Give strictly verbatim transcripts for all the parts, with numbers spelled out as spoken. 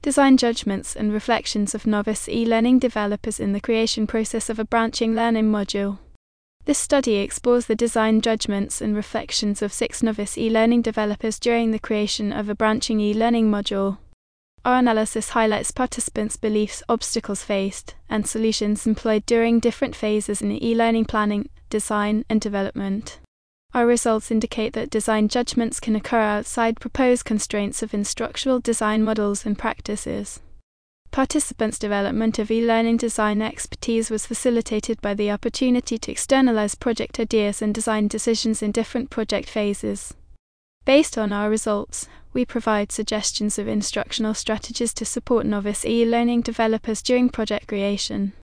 Design judgments and reflections of novice e-learning developers in the creation process of a branching learning module. This study explores the design judgments and reflections of six novice e-learning developers during the creation of a branching e-learning module. Our analysis highlights participants' beliefs, obstacles faced, and solutions employed during different phases in e-learning planning, design, and development. Our results indicate that design judgments can occur outside proposed constraints of instructional design models and practices. Participants' development of e-learning design expertise was facilitated by the opportunity to externalize project ideas and design decisions in different project phases. Based on our results, we provide suggestions of instructional strategies to support novice e-learning developers during project creation.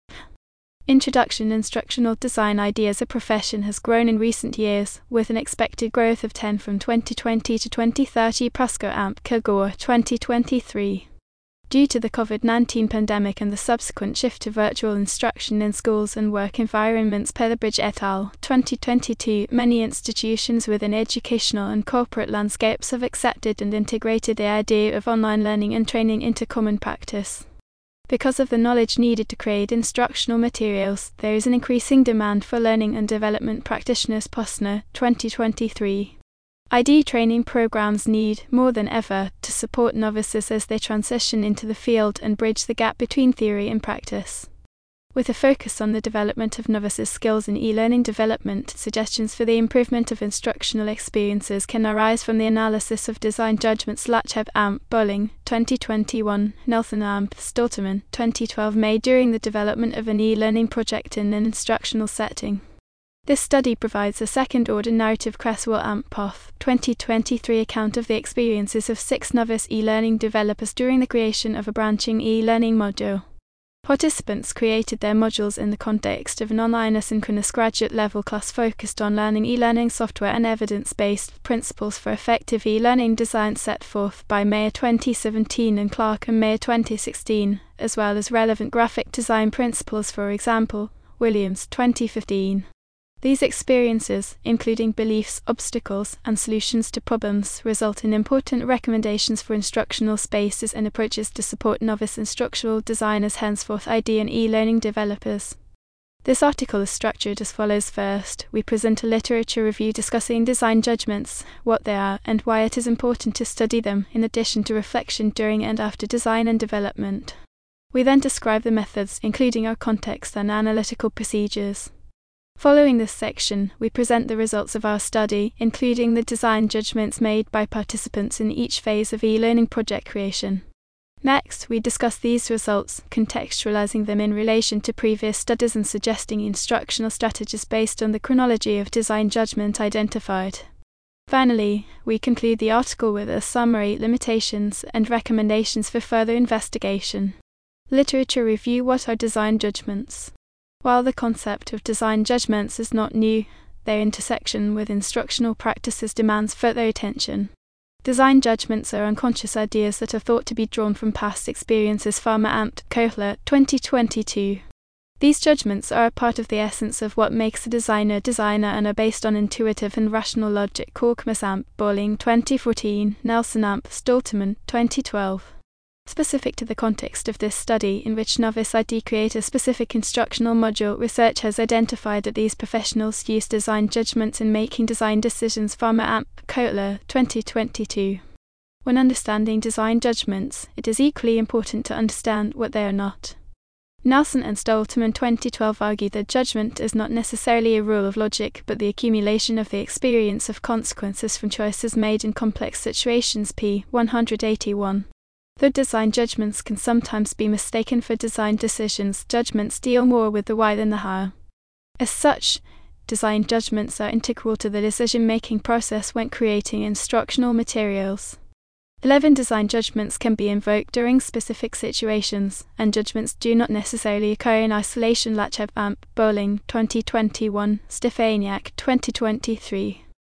Introduction Instructional design ideas a profession has grown in recent years, with an expected growth of ten from twenty twenty to twenty thirty Pasco A M P C A G O R twenty twenty-three. Due to the COVID nineteen pandemic and the subsequent shift to virtual instruction in schools and work environments per the Bridge et al. twenty twenty-two, many institutions within educational and corporate landscapes have accepted and integrated the idea of online learning and training into common practice. Because of the knowledge needed to create instructional materials, there is an increasing demand for learning and development practitioners. Posner, twenty twenty-three. I D training programs need, more than ever, to support novices as they transition into the field and bridge the gap between theory and practice. With a focus on the development of novices' skills in e-learning development, suggestions for the improvement of instructional experiences can arise from the analysis of design judgments Latcheb A M P, Bowling, twenty twenty-one, Nelson A M P, Stolterman, twenty twelve made during the development of an e-learning project in an instructional setting. This study provides a second-order narrative Cresswell A M P, Poth, twenty twenty-three account of the experiences of six novice e-learning developers during the creation of a branching e-learning module. Participants created their modules in the context of an online asynchronous graduate-level class focused on learning e-learning software and evidence-based principles for effective e-learning design set forth by Mayer twenty seventeen and Clark and Mayer twenty sixteen, as well as relevant graphic design principles, for example, Williams, twenty fifteen. These experiences, including beliefs, obstacles, and solutions to problems, result in important recommendations for instructional spaces and approaches to support novice instructional designers, henceforth I D and e-learning developers. This article is structured as follows. First, we present a literature review discussing design judgments, what they are, and why it is important to study them, in addition to reflection during and after design and development. We then describe the methods, including our context and analytical procedures. Following this section, we present the results of our study, including the design judgments made by participants in each phase of e-learning project creation. Next, we discuss these results, contextualizing them in relation to previous studies and suggesting instructional strategies based on the chronology of design judgment identified. Finally, we conclude the article with a summary, limitations, and recommendations for further investigation. Literature review. What are design judgments? While the concept of design judgments is not new, their intersection with instructional practices demands further attention. Design judgments are unconscious ideas that are thought to be drawn from past experiences. Farmer A M P, Kohler, twenty twenty-two. These judgments are a part of the essence of what makes a designer a designer and are based on intuitive and rational logic. Korkmaz A M P, Bowling, twenty fourteen, Nelson A M P, Stolterman, twenty twelve. Specific to the context of this study, in which novice I D create a specific instructional module, research has identified that these professionals use design judgments in making design decisions. Farmer A M P, Kohler, twenty twenty-two. When understanding design judgments, it is equally important to understand what they are not. Nelson and Stolterman, twenty twelve, argue that judgment is not necessarily a rule of logic, but the accumulation of the experience of consequences from choices made in complex situations. P. one eighty-one. Though design judgments can sometimes be mistaken for design decisions, judgments deal more with the why than the how. As such, design judgments are integral to the decision-making process when creating instructional materials. Eleven design judgments can be invoked during specific situations, and judgments do not necessarily occur in isolation. Latcheb A M P, Bowling, twenty twenty-one, Stefaniak, twenty twenty-three.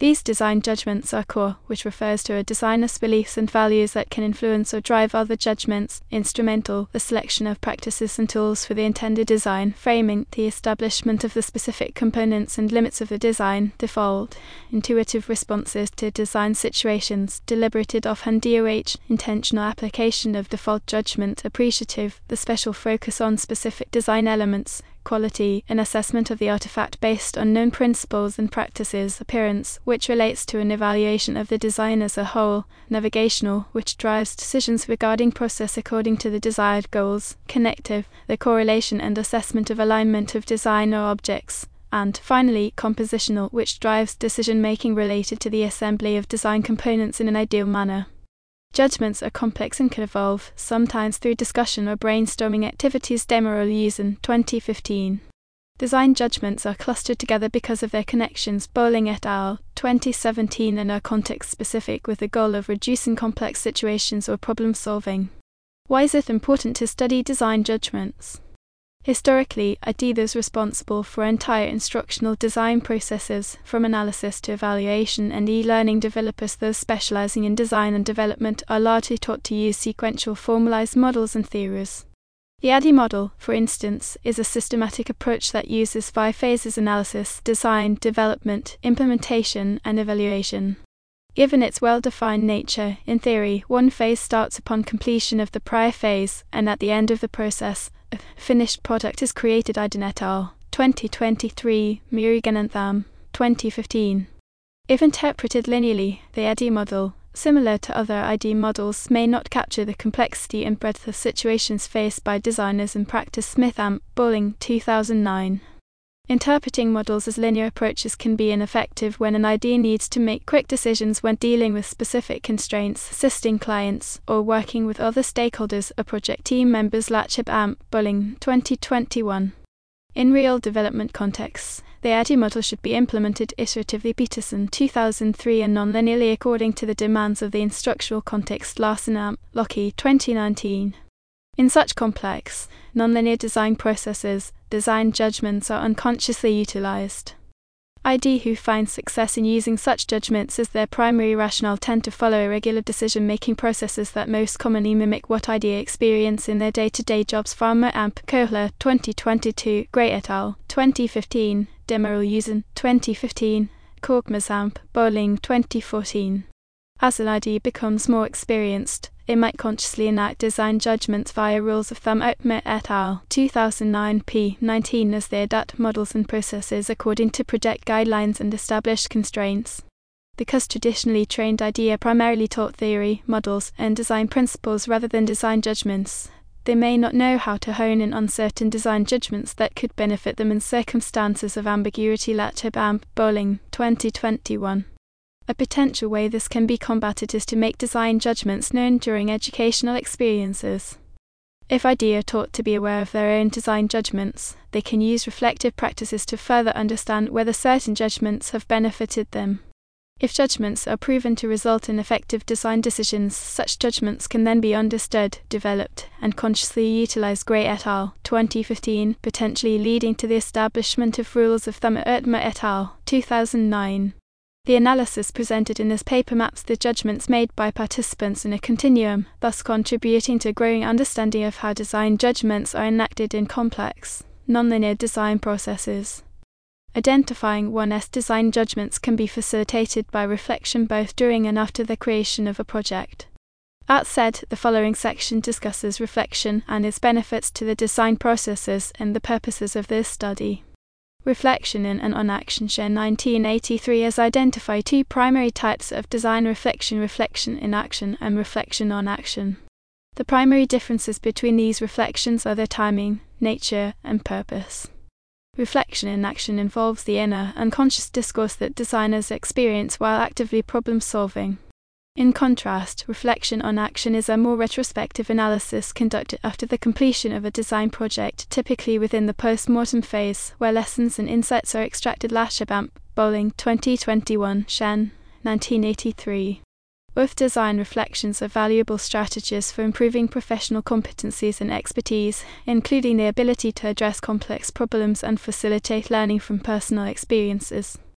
These design judgments are core, which refers to a designer's beliefs and values that can influence or drive other judgments. Instrumental, the selection of practices and tools for the intended design. Framing, the establishment of the specific components and limits of the design. Default, intuitive responses to design situations. Deliberated offhand D O H, intentional application of default judgment. Appreciative, the special focus on specific design elements. Quality, an assessment of the artifact based on known principles and practices. Appearance, which relates to an evaluation of the design as a whole. Navigational, which drives decisions regarding process according to the desired goals. Connective, the correlation and assessment of alignment of design or objects. And, finally, compositional, which drives decision-making related to the assembly of design components in an ideal manner. Judgments are complex and can evolve, sometimes through discussion or brainstorming activities. Demerol Uzan, twenty fifteen. Design judgments are clustered together because of their connections. Bowling et al., twenty seventeen, and are context-specific with the goal of reducing complex situations or problem-solving. Why is it important to study design judgments? Historically, I D those responsible for entire instructional design processes, from analysis to evaluation, and e-learning developers, those specializing in design and development, are largely taught to use sequential formalized models and theories. The A D I model, for instance, is a systematic approach that uses five phases: analysis, design, development, implementation, and evaluation. Given its well-defined nature, in theory, one phase starts upon completion of the prior phase, and at the end of the process, a finished product is created. Iden et al., twenty twenty-three, Muruganantham, twenty fifteen. If interpreted linearly, the A D I model, similar to other I D models, may not capture the complexity and breadth of situations faced by designers in practice. Smith Amp, Bowling, two thousand nine. Interpreting models as linear approaches can be ineffective when an I D needs to make quick decisions when dealing with specific constraints, assisting clients, or working with other stakeholders or project team members. Latchab Amp, Bowling, twenty twenty-one. In real development contexts, the A D I model should be implemented iteratively. Peterson, two thousand three, and non-linearly according to the demands of the instructional context. Larson Amp, Lockie, twenty nineteen. In such complex, nonlinear design processes, design judgments are unconsciously utilized. I D who find success in using such judgments as their primary rationale tend to follow irregular decision-making processes that most commonly mimic what I D experience in their day-to-day jobs. Farmer Amp, Kohler, twenty twenty-two, Gray et al., twenty fifteen, Demerol Uzan, twenty fifteen, Korkmaz Amp, Bowling, twenty fourteen. As an I D becomes more experienced, it might consciously enact design judgments via rules of thumb. Oatmer et al., two thousand nine, p. nineteen, as they adapt models and processes according to project guidelines and established constraints. Because traditionally trained I D are primarily taught theory, models, and design principles rather than design judgments, they may not know how to hone in on certain design judgments that could benefit them in circumstances of ambiguity. Latchab Amp, Bowling, twenty twenty-one. A potential way this can be combated is to make design judgments known during educational experiences. If I D are taught to be aware of their own design judgments, they can use reflective practices to further understand whether certain judgments have benefited them. If judgments are proven to result in effective design decisions, such judgments can then be understood, developed, and consciously utilized. Gray et al., twenty fifteen, potentially leading to the establishment of rules of thumb. Oatmer et al., two thousand nine. The analysis presented in this paper maps the judgments made by participants in a continuum, thus contributing to a growing understanding of how design judgments are enacted in complex, nonlinear design processes. Identifying one's design judgments can be facilitated by reflection both during and after the creation of a project. That said, the following section discusses reflection and its benefits to the design processes and the purposes of this study. Reflection in and on action. Shen, nineteen eighty-three, has identified two primary types of design: reflection, reflection in action, and reflection on action. The primary differences between these reflections are their timing, nature, and purpose. Reflection in action involves the inner, unconscious discourse that designers experience while actively problem-solving. In contrast, reflection on action is a more retrospective analysis conducted after the completion of a design project, typically within the post-mortem phase, where lessons and insights are extracted. Latchab Amp, Bowling, twenty twenty-one, Shen, nineteen eighty-three. Both design reflections are valuable strategies for improving professional competencies and expertise, including the ability to address complex problems and facilitate learning from personal experiences.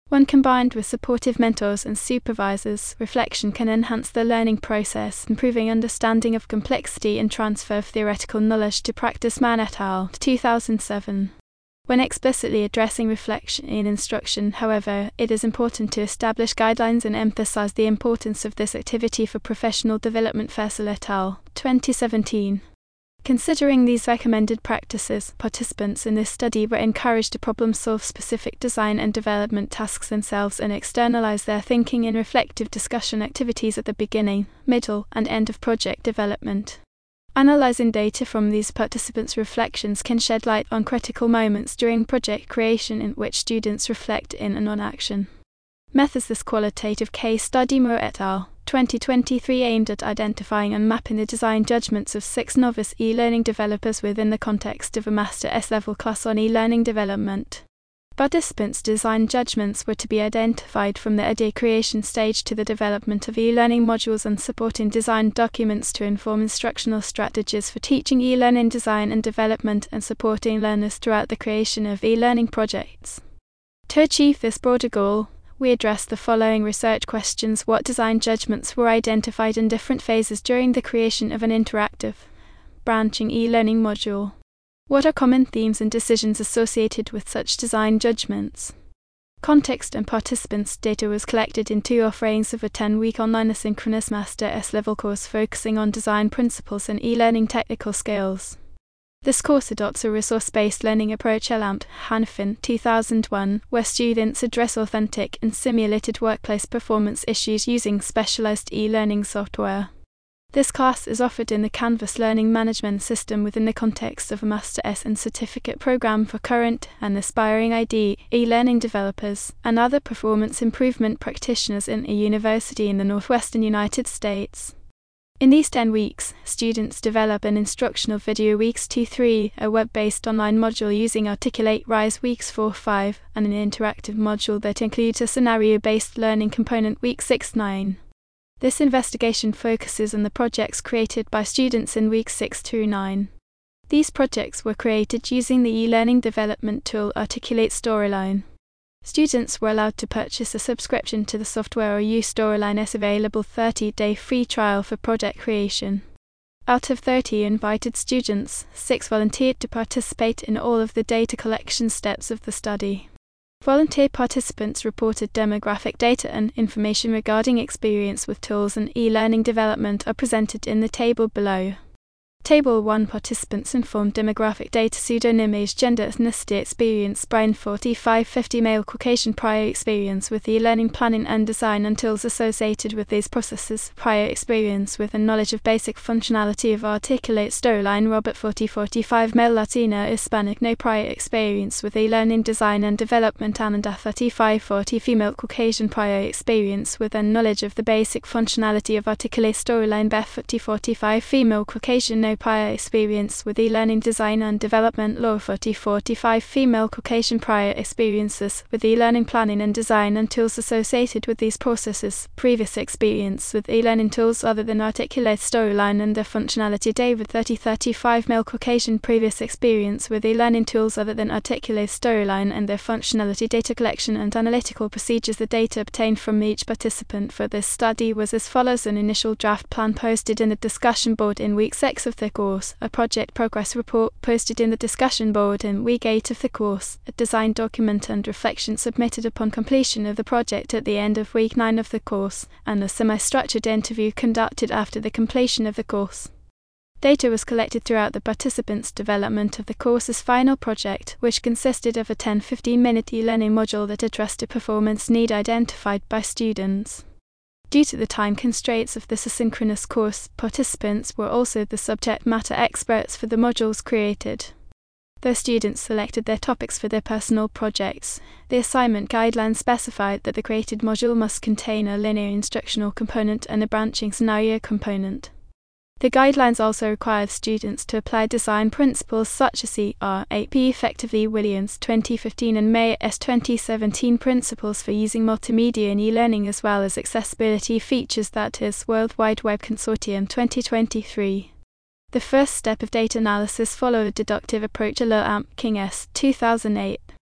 When combined with supportive mentors and supervisors, reflection can enhance the learning process, improving understanding of complexity and transfer of theoretical knowledge to practice. Mann et al. two thousand seven. When explicitly addressing reflection in instruction, however, it is important to establish guidelines and emphasize the importance of this activity for professional development. Fessel et al. twenty seventeen. Considering these recommended practices, participants in this study were encouraged to problem-solve specific design and development tasks themselves and externalize their thinking in reflective discussion activities at the beginning, middle, and end of project development. Analyzing data from these participants' reflections can shed light on critical moments during project creation in which students reflect in and on action. Methods. This qualitative case study, Moore et al. twenty twenty-three, aimed at identifying and mapping the design judgments of six novice e-learning developers within the context of a Master S-level class on e-learning development. Participants' design judgments were to be identified from the idea creation stage to the development of e-learning modules and supporting design documents to inform instructional strategies for teaching e-learning design and development and supporting learners throughout the creation of e-learning projects. To achieve this broader goal, we addressed the following research questions. What design judgments were identified in different phases during the creation of an interactive, branching e-learning module? What are common themes and decisions associated with such design judgments? Context and participants' data was collected in two offerings of a ten-week online asynchronous Master S-level course focusing on design principles and e-learning technical skills. This course adopts a resource-based learning approach, L A M P, Hanfin, two thousand one, where students address authentic and simulated workplace performance issues using specialized e-learning software. This class is offered in the Canvas learning management system within the context of a Master S and certificate program for current and aspiring I D e-learning developers and other performance improvement practitioners in a university in the Northwestern United States. In these ten weeks, students develop an instructional video weeks two three, a web-based online module using Articulate Rise weeks four five, and an interactive module that includes a scenario-based learning component week six nine. This investigation focuses on the projects created by students in weeks six through nine. These projects were created using the e-learning development tool Articulate Storyline. Students were allowed to purchase a subscription to the software or use Storyline's available thirty-day free trial for project creation. Out of thirty invited students, six volunteered to participate in all of the data collection steps of the study. Volunteer participants reported demographic data and information regarding experience with tools and e-learning development are presented in the table below. Table one. Participants informed demographic data: pseudonym, age, gender, ethnicity, experience, Brian forty-five fifty, male, Caucasian, prior experience with e-learning planning and design and tools associated with these processes, prior experience with and knowledge of basic functionality of Articulate Storyline, Robert forty forty-five, male, Latina, Hispanic, no prior experience with e-learning design and development, Amanda thirty-five forty, female, Caucasian, prior experience with and knowledge of the basic functionality of Articulate Storyline, Beth forty forty-five, female, Caucasian, no prior experience with e-learning design and development, Laura forty forty-five, female, Caucasian, prior experiences with e-learning planning and design and tools associated with these processes, previous experience with e-learning tools other than Articulate Storyline and their functionality, David thirty thirty-five, male, Caucasian, previous experience with e-learning tools other than Articulate Storyline and their functionality, data collection and analytical procedures. The data obtained from each participant for this study was as follows: an initial draft plan posted in the discussion board in week six of the course, a project progress report posted in the discussion board in week eight of the course, a design document and reflection submitted upon completion of the project at the end of week nine of the course, and a semi-structured interview conducted after the completion of the course. Data was collected throughout the participants' development of the course's final project, which consisted of a ten to fifteen minute e-learning module that addressed a performance need identified by students. Due to the time constraints of this asynchronous course, participants were also the subject matter experts for the modules created. Though students selected their topics for their personal projects, the assignment guidelines specified that the created module must contain a linear instructional component and a branching scenario component. The guidelines also required students to apply design principles such as C R eight P effectively Williams twenty fifteen and May S twenty seventeen principles for using multimedia in e-learning, as well as accessibility features, that is, World Wide Web Consortium twenty twenty-three. The first step of data analysis followed a deductive approach, L A M P, King S two thousand eight.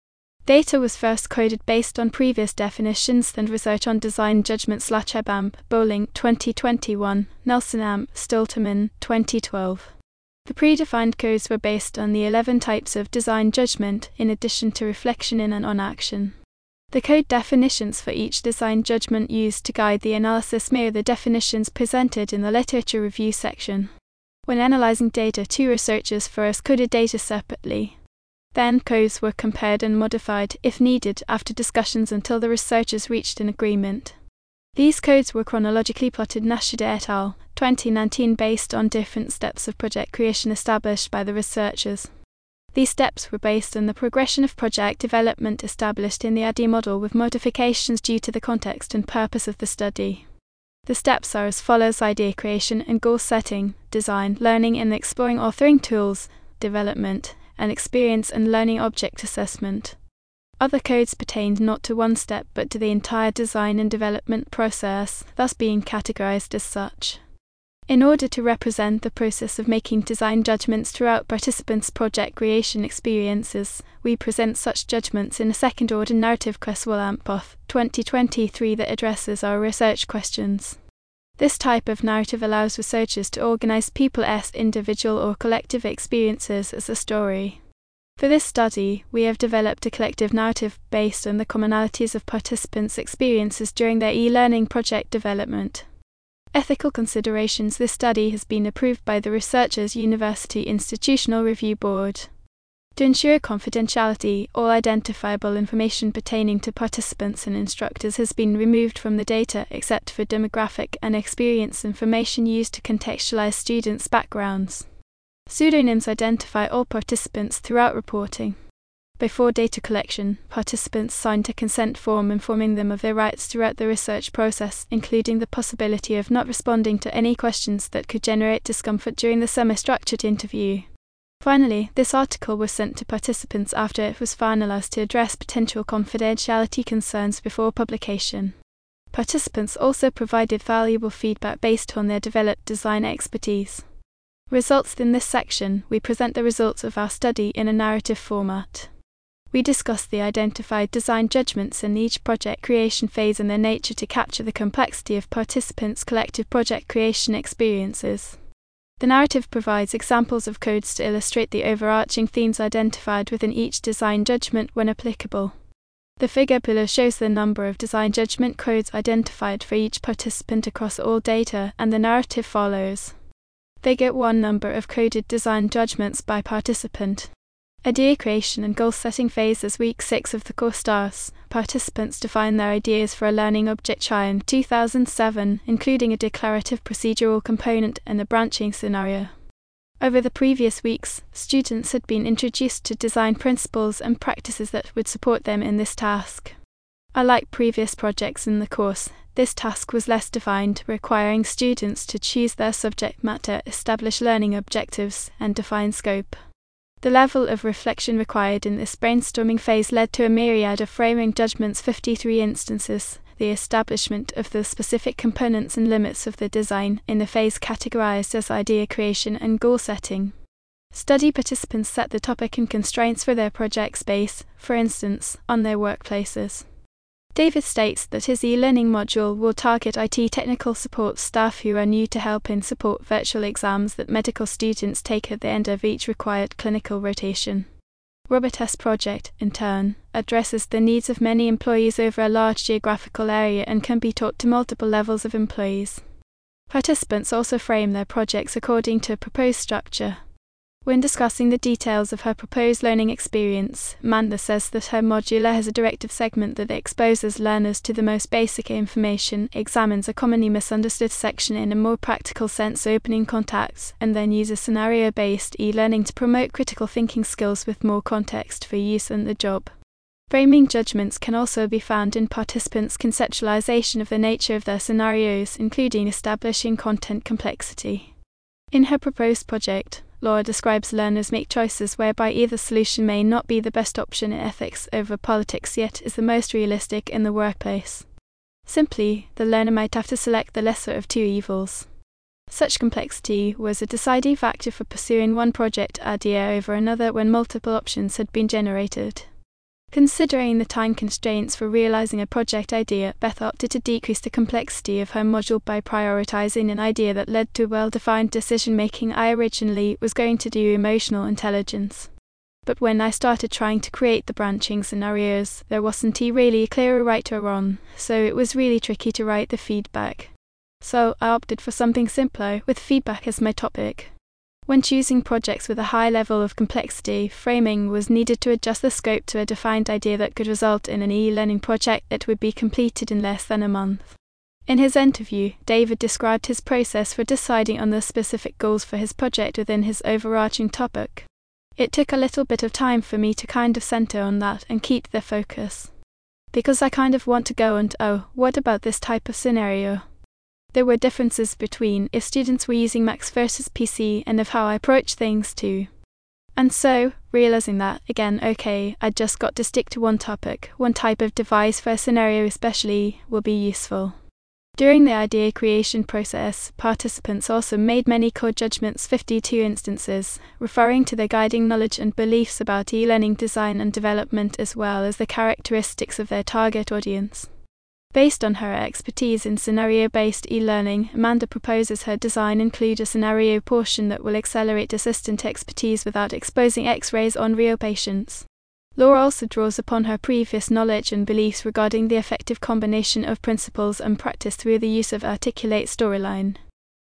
Data was first coded based on previous definitions and research on design judgments. Lachebamp, Bowling, twenty twenty-one, Nelson-Amp, Stolterman, twenty twelve. The predefined codes were based on the eleven types of design judgment, in addition to reflection in and on action. The code definitions for each design judgment used to guide the analysis mirror the definitions presented in the literature review section. When analyzing data, two researchers first coded data separately. Then codes were compared and modified, if needed, after discussions until the researchers reached an agreement. These codes were chronologically plotted. Nashida et al., twenty nineteen, based on different steps of project creation established by the researchers. These steps were based on the progression of project development established in the A D I model, with modifications due to the context and purpose of the study. The steps are as follows: idea creation and goal setting, design, learning and exploring authoring tools, development, and experience and learning object assessment. Other codes pertained not to one step but to the entire design and development process, thus being categorized as such. In order to represent the process of making design judgments throughout participants' project creation experiences, we present such judgments in a second-order narrative. Cresswell-Ampoth, twenty twenty-three, that addresses our research questions. This type of narrative allows researchers to organize people's individual or collective experiences as a story. For this study, we have developed a collective narrative based on the commonalities of participants' experiences during their e-learning project development. Ethical considerations. This study has been approved by the Researchers' University Institutional Review Board. To ensure confidentiality, all identifiable information pertaining to participants and instructors has been removed from the data except for demographic and experience information used to contextualize students' backgrounds. Pseudonyms identify all participants throughout reporting. Before data collection, participants signed a consent form informing them of their rights throughout the research process, including the possibility of not responding to any questions that could generate discomfort during the semi-structured interview. Finally, this article was sent to participants after it was finalized to address potential confidentiality concerns before publication. Participants also provided valuable feedback based on their developed design expertise. Results. In this section, we present the results of our study in a narrative format. We discuss the identified design judgments in each project creation phase and their nature to capture the complexity of participants' collective project creation experiences. The narrative provides examples of codes to illustrate the overarching themes identified within each design judgment when applicable. The figure below shows the number of design judgment codes identified for each participant across all data, and the narrative follows. Figure one. Number of coded design judgments by participant. Idea creation and goal setting phase. As week six of the course starts, participants define their ideas for a learning object in two thousand seven, including a declarative procedural component and a branching scenario. Over the previous weeks, students had been introduced to design principles and practices that would support them in this task. Unlike previous projects in the course, this task was less defined, requiring students to choose their subject matter, establish learning objectives, and define scope. The level of reflection required in this brainstorming phase led to a myriad of framing judgments, fifty-three instances, the establishment of the specific components and limits of the design in the phase categorized as idea creation and goal setting. Study participants set the topic and constraints for their project space, for instance, on their workplaces. David states that his e-learning module will target I T technical support staff who are new to helping support virtual exams that medical students take at the end of each required clinical rotation. Robert S. project, in turn, addresses the needs of many employees over a large geographical area and can be taught to multiple levels of employees. Participants also frame their projects according to a proposed structure. When discussing the details of her proposed learning experience, Amanda says that her module has a directive segment that exposes learners to the most basic information, examines a commonly misunderstood section in a more practical sense, opening contacts, and then uses scenario-based e-learning to promote critical thinking skills with more context for use on the job. Framing judgments can also be found in participants' conceptualization of the nature of their scenarios, including establishing content complexity. In her proposed project, Laura describes learners make choices whereby either solution may not be the best option in ethics over politics yet is the most realistic in the workplace. Simply, the learner might have to select the lesser of two evils. Such complexity was a deciding factor for pursuing one project idea over another when multiple options had been generated. Considering the time constraints for realizing a project idea, Beth opted to decrease the complexity of her module by prioritizing an idea that led to well-defined decision-making. I originally was going to do emotional intelligence. But when I started trying to create the branching scenarios, there wasn't a really clear right or wrong, so it was really tricky to write the feedback. So I opted for something simpler, with feedback as my topic. When choosing projects with a high level of complexity, framing was needed to adjust the scope to a defined idea that could result in an e-learning project that would be completed in less than a month. In his interview, David described his process for deciding on the specific goals for his project within his overarching topic. It took a little bit of time for me to kind of center on that and keep the focus. Because I kind of want to go and, oh, what about this type of scenario? There were differences between if students were using Macs versus P C and of how I approach things too. And so, realizing that, again, okay, I just got to stick to one topic, one type of device for a scenario especially, will be useful. During the idea creation process, participants also made many core judgments, fifty-two instances, referring to their guiding knowledge and beliefs about e-learning design and development as well as the characteristics of their target audience. Based on her expertise in scenario-based e-learning, Amanda proposes her design include a scenario portion that will accelerate assistant expertise without exposing X-rays on real patients. Laura also draws upon her previous knowledge and beliefs regarding the effective combination of principles and practice through the use of Articulate Storyline.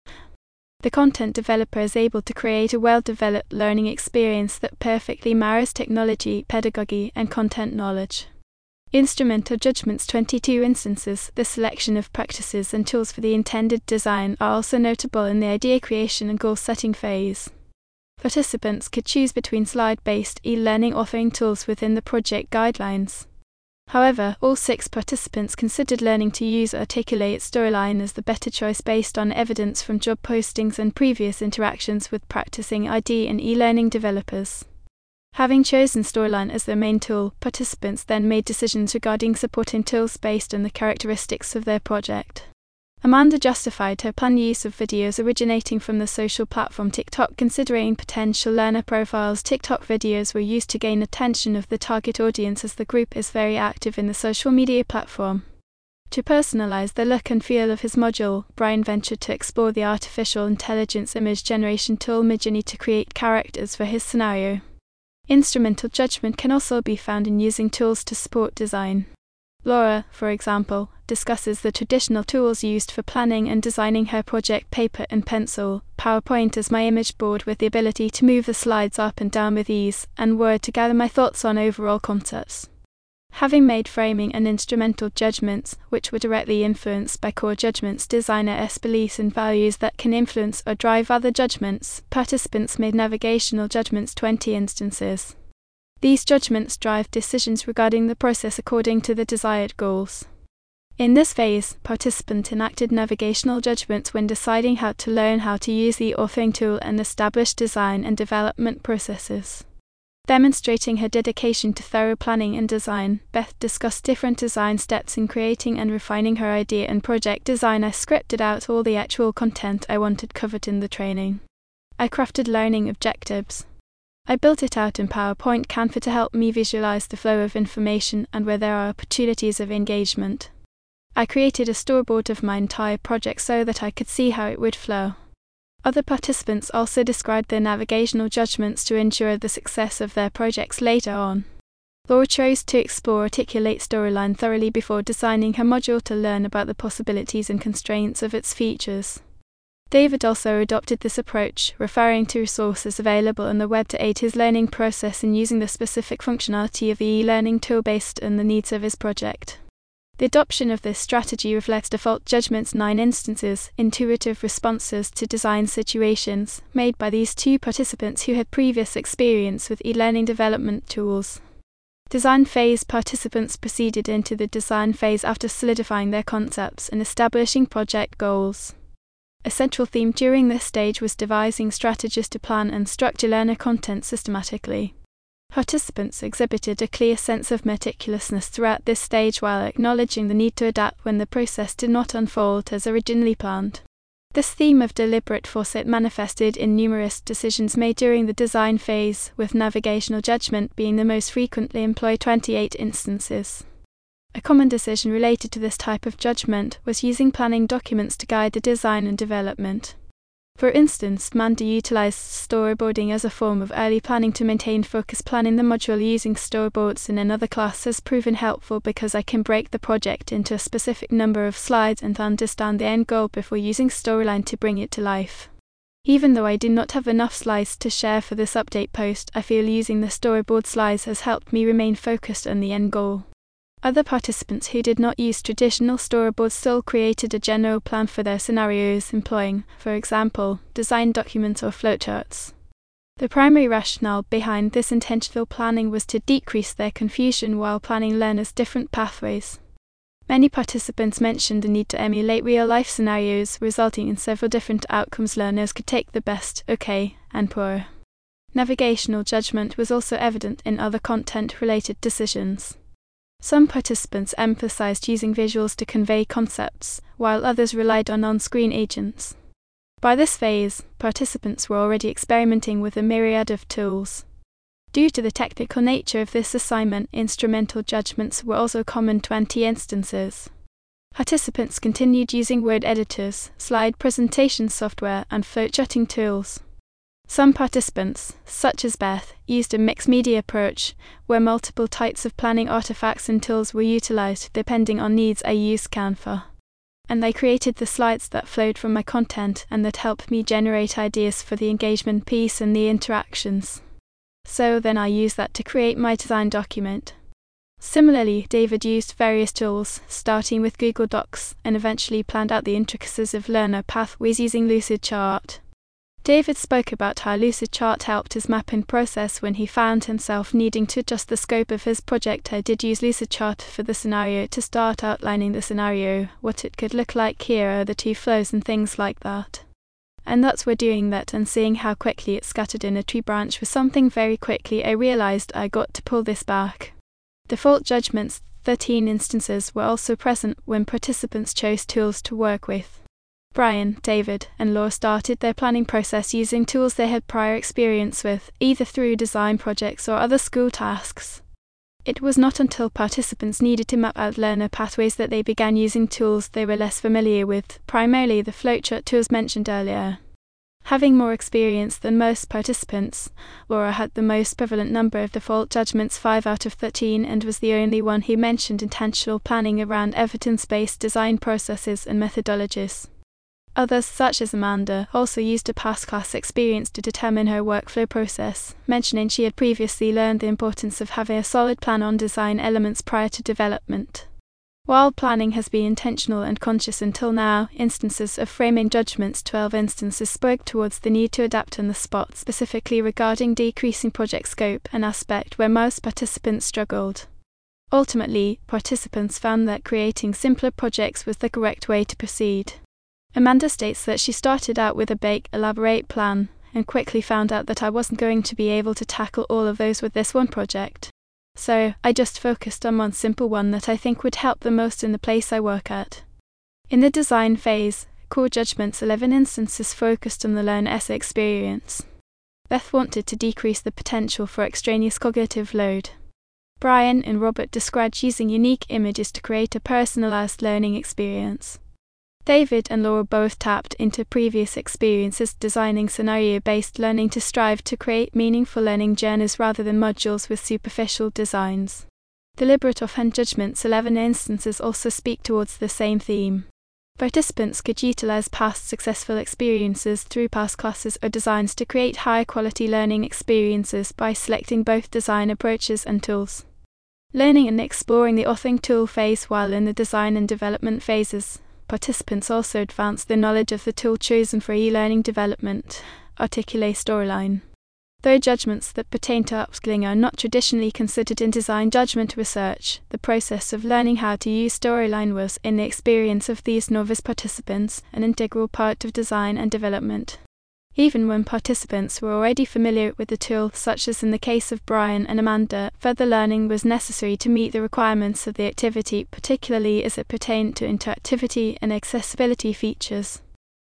The content developer is able to create a well-developed learning experience that perfectly marries technology, pedagogy, and content knowledge. Instrumental judgments, twenty-two instances. The selection of practices and tools for the intended design are also notable in the idea creation and goal-setting phase. Participants could choose between slide-based e-learning authoring tools within the project guidelines. However, all six participants considered learning to use Articulate Storyline as the better choice based on evidence from job postings and previous interactions with practicing I D and e-learning developers. Having chosen Storyline as their main tool, participants then made decisions regarding supporting tools based on the characteristics of their project. Amanda justified her planned use of videos originating from the social platform TikTok, considering potential learner profiles. TikTok videos were used to gain attention of the target audience as the group is very active in the social media platform. To personalize the look and feel of his module, Brian ventured to explore the artificial intelligence image generation tool Midjourney to create characters for his scenario. Instrumental judgment can also be found in using tools to support design. Laura, for example, discusses the traditional tools used for planning and designing her project: paper and pencil, PowerPoint as my image board with the ability to move the slides up and down with ease, and Word to gather my thoughts on overall concepts. Having made framing and instrumental judgments, which were directly influenced by core judgments, designer's beliefs and values that can influence or drive other judgments, participants made navigational judgments, twenty instances. These judgments drive decisions regarding the process according to the desired goals. In this phase, participants enacted navigational judgments when deciding how to learn how to use the authoring tool and establish design and development processes. Demonstrating her dedication to thorough planning and design, Beth discussed different design steps in creating and refining her idea and project design. I scripted out all the actual content I wanted covered in the training. I crafted learning objectives. I built it out in PowerPoint Canva to help me visualize the flow of information and where there are opportunities of engagement. I created a storyboard of my entire project so that I could see how it would flow. Other participants also described their navigational judgments to ensure the success of their projects later on. Laura chose to explore Articulate Storyline thoroughly before designing her module to learn about the possibilities and constraints of its features. David also adopted this approach, referring to resources available on the web to aid his learning process in using the specific functionality of the e-learning tool based on the needs of his project. The adoption of this strategy reflects default judgments, nine instances, intuitive responses to design situations, made by these two participants who had previous experience with e-learning development tools. Design phase. Participants proceeded into the design phase after solidifying their concepts and establishing project goals. A central theme during this stage was devising strategies to plan and structure learner content systematically. Participants exhibited a clear sense of meticulousness throughout this stage while acknowledging the need to adapt when the process did not unfold as originally planned. This theme of deliberate foresight manifested in numerous decisions made during the design phase, with navigational judgment being the most frequently employed twenty-eight instances. A common decision related to this type of judgment was using planning documents to guide the design and development. For instance, Amanda utilized storyboarding as a form of early planning to maintain focus. Planning the module using storyboards in another class has proven helpful because I can break the project into a specific number of slides and understand the end goal before using Storyline to bring it to life. Even though I do not have enough slides to share for this update post, I feel using the storyboard slides has helped me remain focused on the end goal. Other participants who did not use traditional storyboards still created a general plan for their scenarios, employing, for example, design documents or flowcharts. The primary rationale behind this intentional planning was to decrease their confusion while planning learners' different pathways. Many participants mentioned the need to emulate real-life scenarios, resulting in several different outcomes learners could take: the best, okay, and poor. Navigational judgment was also evident in other content-related decisions. Some participants emphasized using visuals to convey concepts, while others relied on on-screen agents. By this phase, participants were already experimenting with a myriad of tools. Due to the technical nature of this assignment, instrumental judgments were also common twenty instances. Participants continued using word editors, slide presentation software, and flowcharting tools. Some participants, such as Beth, used a mixed media approach, where multiple types of planning artifacts and tools were utilized depending on needs. I used Canva, and they created the slides that flowed from my content and that helped me generate ideas for the engagement piece and the interactions. So then I used that to create my design document. Similarly, David used various tools, starting with Google Docs, and eventually planned out the intricacies of learner pathways using Lucidchart. David spoke about how Lucidchart helped his mapping process when he found himself needing to adjust the scope of his project. I did use Lucidchart for the scenario to start outlining the scenario, what it could look like, here are the two flows and things like that. And that's where doing that and seeing how quickly it scattered in a tree branch was something very quickly I realized I got to pull this back. Default judgments, thirteen instances, were also present when participants chose tools to work with. Brian, David, and Laura started their planning process using tools they had prior experience with, either through design projects or other school tasks. It was not until participants needed to map out learner pathways that they began using tools they were less familiar with, primarily the flowchart tools mentioned earlier. Having more experience than most participants, Laura had the most prevalent number of default judgments, five out of thirteen, and was the only one who mentioned intentional planning around evidence-based design processes and methodologies. Others, such as Amanda, also used a past class experience to determine her workflow process, mentioning she had previously learned the importance of having a solid plan on design elements prior to development. While planning has been intentional and conscious until now, instances of framing judgments, twelve instances, spoke towards the need to adapt on the spot, specifically regarding decreasing project scope, an aspect where most participants struggled. Ultimately, participants found that creating simpler projects was the correct way to proceed. Amanda states that she started out with a big, elaborate plan, and quickly found out that I wasn't going to be able to tackle all of those with this one project. So, I just focused on one simple one that I think would help the most in the place I work at. In the design phase, core judgments, eleven instances focused on the learner essay experience. Beth wanted to decrease the potential for extraneous cognitive load. Brian and Robert described using unique images to create a personalized learning experience. David and Laura both tapped into previous experiences designing scenario-based learning to strive to create meaningful learning journeys rather than modules with superficial designs. Deliberate offhand judgments, eleven instances, also speak towards the same theme. Participants could utilize past successful experiences through past classes or designs to create high-quality learning experiences by selecting both design approaches and tools. Learning and exploring the authoring tool phase while in the design and development phases. Participants also advanced the knowledge of the tool chosen for e-learning development, Articulate Storyline. Though judgments that pertain to upskilling are not traditionally considered in design judgment research, the process of learning how to use Storyline was, in the experience of these novice participants, an integral part of design and development. Even when participants were already familiar with the tool, such as in the case of Brian and Amanda, further learning was necessary to meet the requirements of the activity, particularly as it pertained to interactivity and accessibility features.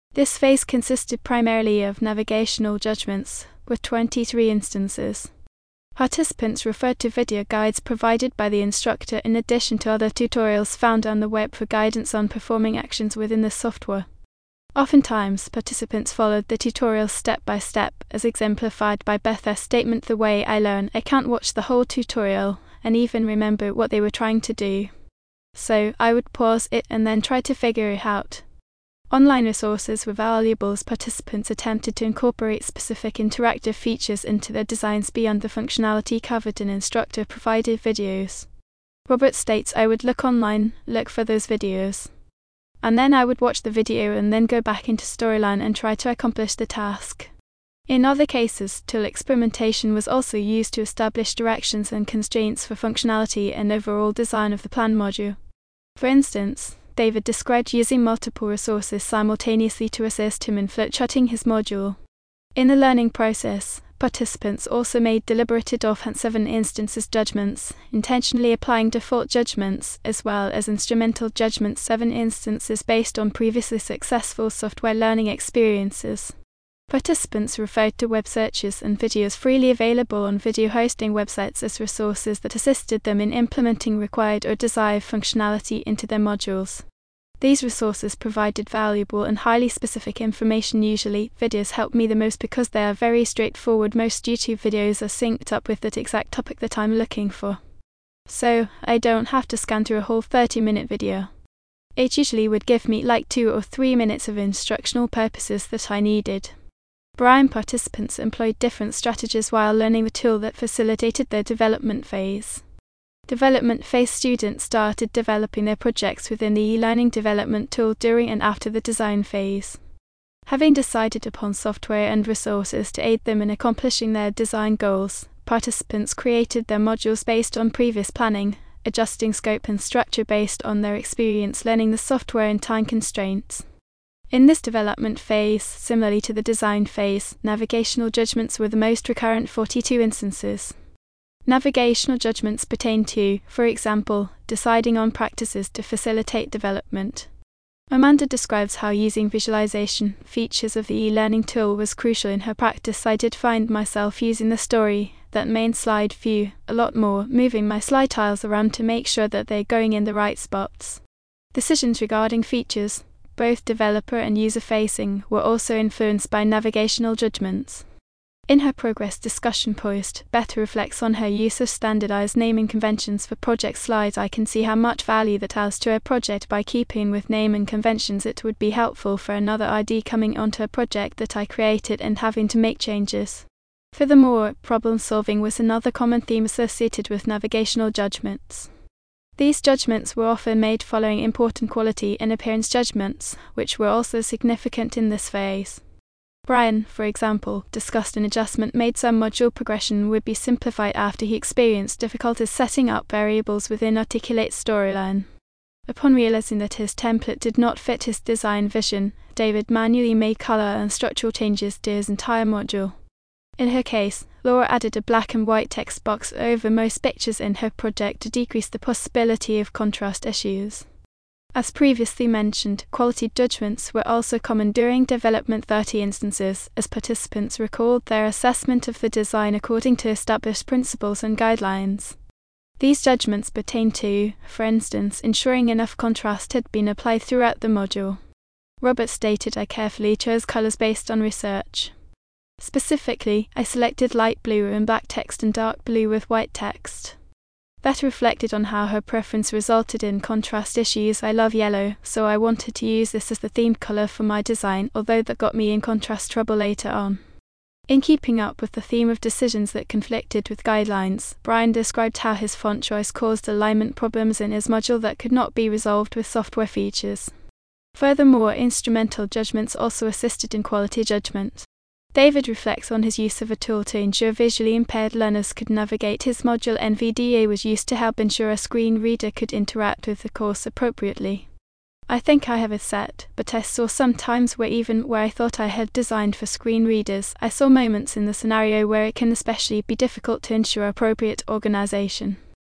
This phase consisted primarily of navigational judgments, with twenty-three instances. Participants referred to video guides provided by the instructor in addition to other tutorials found on the web for guidance on performing actions within the software. Oftentimes, participants followed the tutorial step by step, as exemplified by Beth's statement, "The way I learn, I can't watch the whole tutorial and even remember what they were trying to do. So, I would pause it and then try to figure it out." Online resources were valuable as participants attempted to incorporate specific interactive features into their designs beyond the functionality covered in instructor-provided videos. Robert states, "I would look online, look for those videos. And then I would watch the video and then go back into Storyline and try to accomplish the task." In other cases, tool experimentation was also used to establish directions and constraints for functionality and overall design of the plan module. For instance, David described using multiple resources simultaneously to assist him in flowcharting his module. In the learning process, participants also made deliberated offhand seven instances judgments, intentionally applying default judgments, as well as instrumental judgments seven instances based on previously successful software learning experiences. Participants referred to web searches and videos freely available on video hosting websites as resources that assisted them in implementing required or desired functionality into their modules. These resources provided valuable and highly specific information. Usually, videos help me the most because they are very straightforward. Most YouTube videos are synced up with that exact topic that I'm looking for. So, I don't have to scan through a whole thirty minute video. It usually would give me like two or three minutes of instructional purposes that I needed. Brian participants employed different strategies while learning the tool that facilitated their development phase. Development phase students started developing their projects within the e-learning development tool during and after the design phase. Having decided upon software and resources to aid them in accomplishing their design goals, participants created their modules based on previous planning, adjusting scope and structure based on their experience learning the software and time constraints. In this development phase, similarly to the design phase, navigational judgments were the most recurrent forty-two instances. Navigational judgments pertain to, for example, deciding on practices to facilitate development. Amanda describes how using visualization features of the e-learning tool was crucial in her practice. "I did find myself using the story, that main slide view, a lot more, moving my slide tiles around to make sure that they're going in the right spots." Decisions regarding features, both developer and user-facing, were also influenced by navigational judgments. In her progress discussion post, Beth reflects on her use of standardized naming conventions for project slides. "I can see how much value that adds to a project. By keeping with naming conventions, it would be helpful for another I D coming onto a project that I created and having to make changes." Furthermore, problem solving was another common theme associated with navigational judgments. These judgments were often made following important quality and appearance judgments, which were also significant in this phase. Brian, for example, discussed an adjustment made so module progression would be simplified after he experienced difficulties setting up variables within Articulate Storyline. Upon realizing that his template did not fit his design vision, David manually made color and structural changes to his entire module. In her case, Laura added a black and white text box over most pictures in her project to decrease the possibility of contrast issues. As previously mentioned, quality judgments were also common during development thirty instances, as participants recalled their assessment of the design according to established principles and guidelines. These judgments pertain to, for instance, ensuring enough contrast had been applied throughout the module. Robert stated, "I carefully chose colors based on research. Specifically, I selected light blue and black text and dark blue with white text." Beth reflected on how her preference resulted in contrast issues. "I love yellow, so I wanted to use this as the themed color for my design, although that got me in contrast trouble later on." In keeping up with the theme of decisions that conflicted with guidelines, Brian described how his font choice caused alignment problems in his module that could not be resolved with software features. Furthermore, instrumental judgments also assisted in quality judgment. David reflects on his use of a tool to ensure visually impaired learners could navigate his module. N V D A was used to help ensure a screen reader could interact with the course appropriately. "I think I have it set, but I saw some times where even where I thought I had designed for screen readers, I saw moments in the scenario where it can especially be difficult to ensure appropriate organization.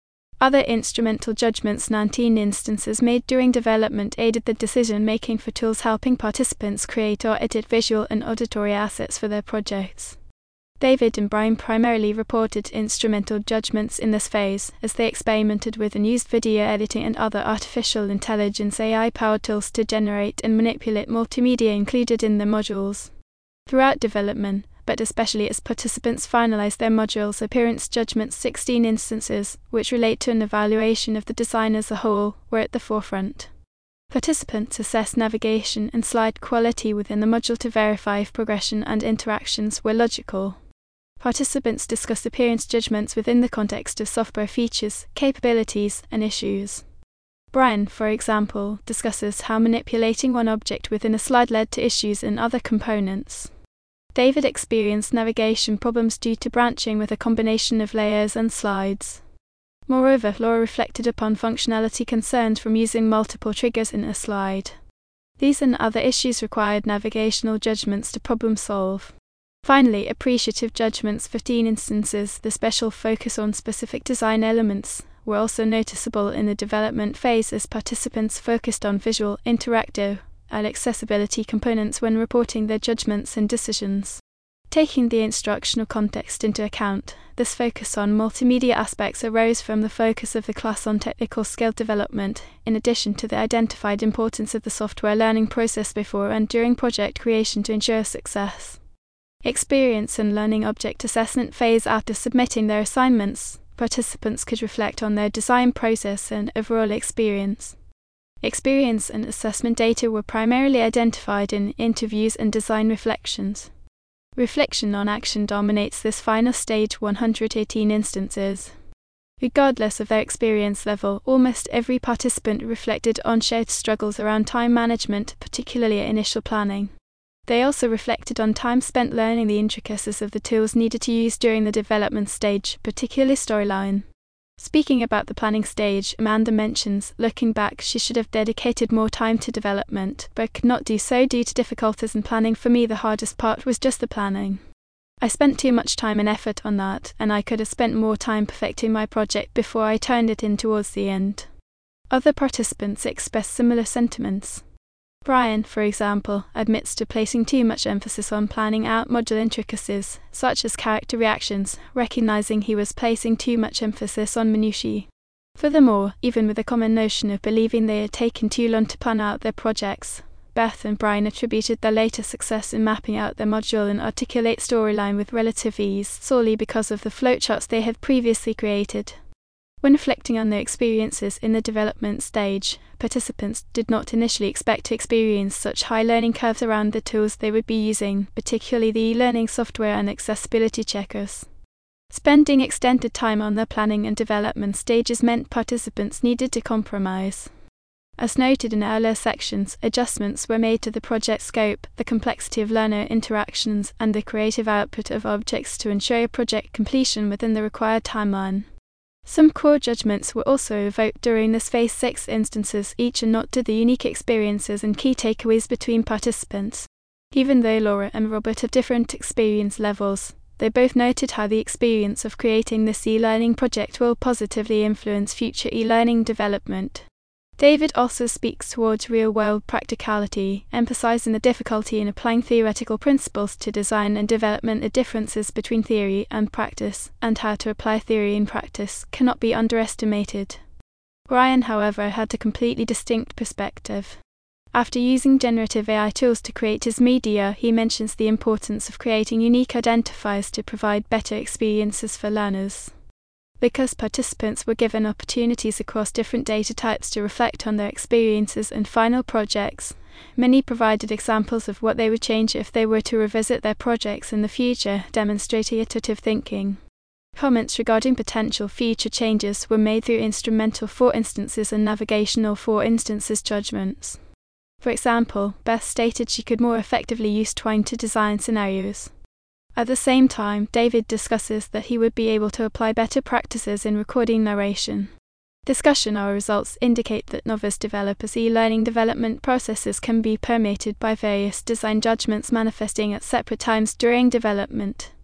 Other instrumental judgments nineteen instances made during development aided the decision-making for tools helping participants create or edit visual and auditory assets for their projects. David and Brian primarily reported instrumental judgments in this phase, as they experimented with and used video editing and other artificial intelligence A I-powered tools to generate and manipulate multimedia included in the modules. Throughout development, but especially as participants finalized their modules, appearance judgments sixteen instances, which relate to an evaluation of the design as a whole, were at the forefront. Participants assessed navigation and slide quality within the module to verify if progression and interactions were logical. Participants discussed appearance judgments within the context of software features, capabilities, and issues. Brian, for example, discusses how manipulating one object within a slide led to issues in other components. David experienced navigation problems due to branching with a combination of layers and slides. Moreover, Laura reflected upon functionality concerns from using multiple triggers in a slide. These and other issues required navigational judgments to problem solve. Finally, appreciative judgments fifteen instances, the special focus on specific design elements, were also noticeable in the development phase as participants focused on visual, interactive, and accessibility components when reporting their judgments and decisions. Taking the instructional context into account, this focus on multimedia aspects arose from the focus of the class on technical skill development, in addition to the identified importance of the software learning process before and during project creation to ensure success. Experience and learning object assessment phase. After submitting their assignments, participants could reflect on their design process and overall experience. Experience and assessment data were primarily identified in interviews and design reflections. Reflection on action dominates this final stage, one hundred eighteen instances. Regardless of their experience level, almost every participant reflected on shared struggles around time management, particularly initial planning. They also reflected on time spent learning the intricacies of the tools needed to use during the development stage, particularly storyline. Speaking about the planning stage, Amanda mentions, looking back, she should have dedicated more time to development, but could not do so due to difficulties in planning. For me, the hardest part was just the planning. I spent too much time and effort on that, and I could have spent more time perfecting my project before I turned it in towards the end. Other participants expressed similar sentiments. Brian, for example, admits to placing too much emphasis on planning out module intricacies, such as character reactions, recognizing he was placing too much emphasis on minutiae. Furthermore, even with the common notion of believing they had taken too long to plan out their projects, Beth and Brian attributed their later success in mapping out their module and articulate storyline with relative ease solely because of the flowcharts they had previously created. When reflecting on their experiences in the development stage, participants did not initially expect to experience such high learning curves around the tools they would be using, particularly the e-learning software and accessibility checkers. Spending extended time on their planning and development stages meant participants needed to compromise. As noted in earlier sections, adjustments were made to the project scope, the complexity of learner interactions, and the creative output of objects to ensure project completion within the required timeline. Some core judgments were also evoked during this phase six instances, each and not to the unique experiences and key takeaways between participants. Even though Laura and Robert have different experience levels, they both noted how the experience of creating this e-learning project will positively influence future e-learning development. David also speaks towards real-world practicality, emphasizing the difficulty in applying theoretical principles to design and development. The differences between theory and practice, and how to apply theory in practice, cannot be underestimated. Brian, however, had a completely distinct perspective. After using generative A I tools to create his media, he mentions the importance of creating unique identifiers to provide better experiences for learners. Because participants were given opportunities across different data types to reflect on their experiences and final projects, many provided examples of what they would change if they were to revisit their projects in the future, demonstrating iterative thinking. Comments regarding potential future changes were made through instrumental for instances and navigational for instances judgments. For example, Beth stated she could more effectively use Twine to design scenarios. At the same time, David discusses that he would be able to apply better practices in recording narration. Discussion or results indicate that novice developers' e-learning development processes can be permeated by various design judgments manifesting at separate times during development.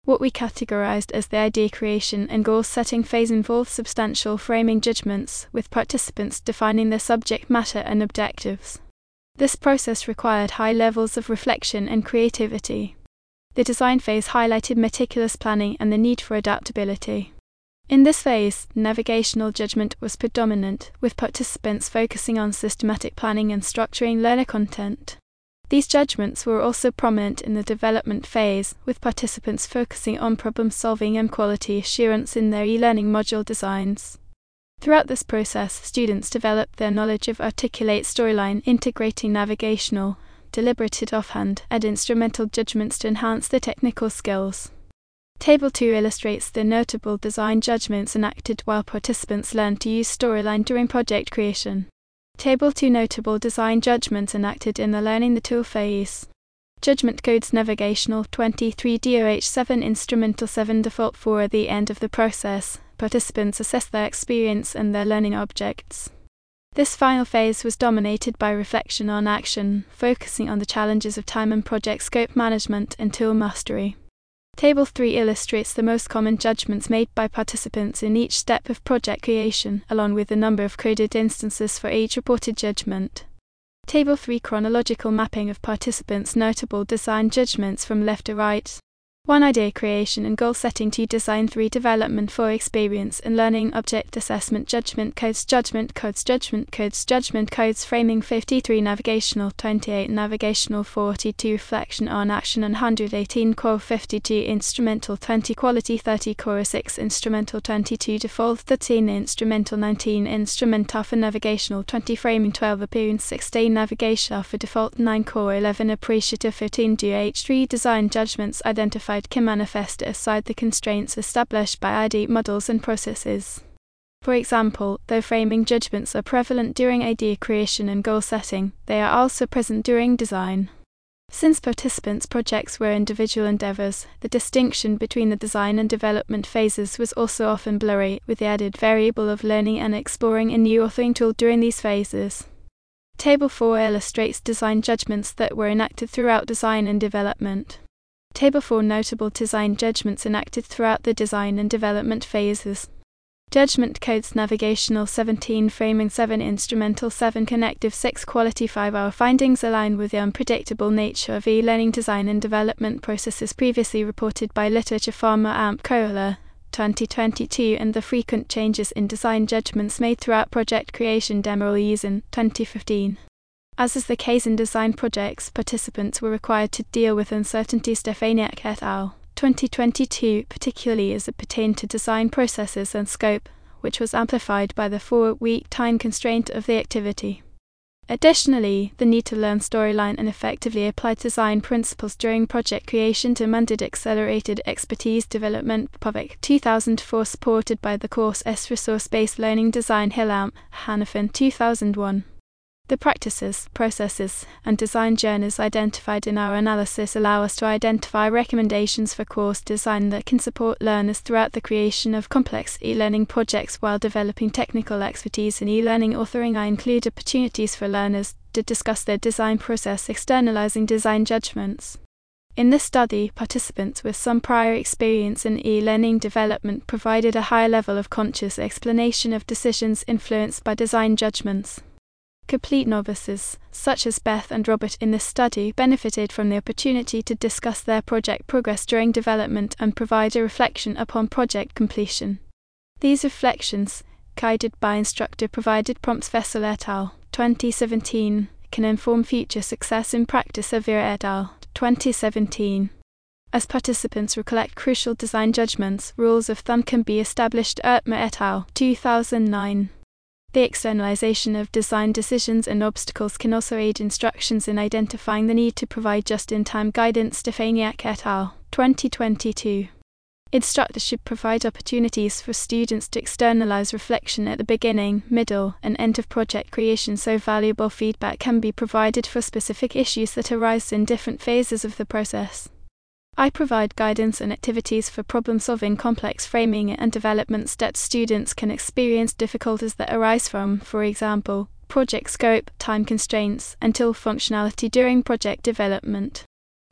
What we categorized as the idea creation and goal setting phase involved substantial framing judgments, with participants defining their subject matter and objectives. This process required high levels of reflection and creativity. The design phase highlighted meticulous planning and the need for adaptability. In this phase, navigational judgment was predominant, with participants focusing on systematic planning and structuring learner content. These judgments were also prominent in the development phase, with participants focusing on problem-solving and quality assurance in their e-learning module designs. Throughout this process, students developed their knowledge of articulate storyline, integrating navigational, deliberative offhand, and instrumental judgments to enhance their technical skills. Table two illustrates the notable design judgments enacted while participants learned to use storyline during project creation. Table two notable design judgments enacted in the Learning the Tool phase. Judgment codes navigational twenty-three D O H seven instrumental seven default four. At the end of the process, participants assess their experience and their learning objects. This final phase was dominated by reflection on action, focusing on the challenges of time and project scope management and tool mastery. Table three illustrates the most common judgments made by participants in each step of project creation, along with the number of coded instances for each reported judgment. Table three chronological mapping of participants' notable design judgments from left to right. one Idea creation and goal setting. two Design. three Development. four Experience and learning object assessment. Judgment codes. Judgment codes. Judgment codes. Judgment codes. Framing. fifty-three Navigational. twenty-eight Navigational. forty-two Reflection on action and one hundred eighteen Core. fifty-two Instrumental. twenty Quality. thirty Core. six Instrumental. twenty-two Default. thirteen Instrumental. nineteen Instrumental for Navigational. twenty Framing. twelve Appearance. sixteen Navigational for Default. nine Core. eleven Appreciative. fifteen D O H three Design judgments identified can manifest aside the constraints established by I D models and processes. For example, though framing judgments are prevalent during idea creation and goal setting, they are also present during design. Since participants' projects were individual endeavors, the distinction between the design and development phases was also often blurry, with the added variable of learning and exploring a new authoring tool during these phases. Table four illustrates design judgments that were enacted throughout design and development. Table four Notable design judgments enacted throughout the design and development phases. Judgment codes navigational seventeen Framing seven Instrumental seven Connective six Quality five Our findings align with the unpredictable nature of e-learning design and development processes previously reported by Literature Farmer A M P Kohler, twenty twenty-two and the frequent changes in design judgments made throughout project creation Demerol-Eason, twenty fifteen. As is the case in design projects, participants were required to deal with uncertainty. Stefaniak et al. twenty twenty-two, particularly as it pertained to design processes and scope, which was amplified by the four-week time constraint of the activity. Additionally, the need to learn storyline and effectively apply design principles during project creation demanded accelerated expertise development. Povich, two thousand four, supported by the course S Resource-Based Learning Design. Hillam, Hanifin, two thousand one. The practices, processes, and design journeys identified in our analysis allow us to identify recommendations for course design that can support learners throughout the creation of complex e-learning projects while developing technical expertise in e-learning authoring. I include opportunities for learners to discuss their design process, externalizing design judgments. In this study, participants with some prior experience in e-learning development provided a high level of conscious explanation of decisions influenced by design judgments. Complete novices, such as Beth and Robert in this study, benefited from the opportunity to discuss their project progress during development and provide a reflection upon project completion. These reflections, guided by instructor provided prompts. Vessel et al. twenty seventeen, can inform future success in practice. Avira et al. twenty seventeen. As participants recollect crucial design judgments, rules of thumb can be established. Ertmer et al. two thousand nine. The externalization of design decisions and obstacles can also aid instructions in identifying the need to provide just-in-time guidance. Stefaniak et al. twenty twenty-two. Instructors should provide opportunities for students to externalize reflection at the beginning, middle, and end of project creation so valuable feedback can be provided for specific issues that arise in different phases of the process. I provide guidance and activities for problem-solving complex framing and developments that students can experience difficulties that arise from, for example, project scope, time constraints, and tool functionality during project development.